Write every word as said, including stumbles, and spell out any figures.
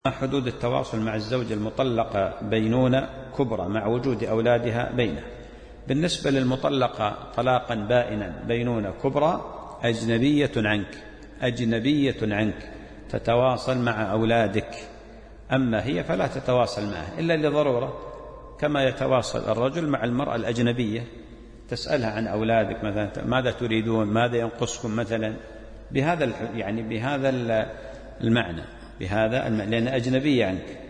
حدود التواصل مع الزوجة المطلقة بينونة كبرى مع وجود أولادها بينه. بالنسبة للمطلقة طلاقا بائنا بينونة كبرى أجنبية عنك أجنبية عنك تتواصل مع أولادك، أما هي فلا تتواصل معه إلا لضرورة، كما يتواصل الرجل مع المرأة الأجنبية، تسألها عن أولادك مثلا، ماذا تريدون، ماذا ينقصكم مثلا، بهذا يعني بهذا المعنى بهذا المعنى لأن أجنبية عنك.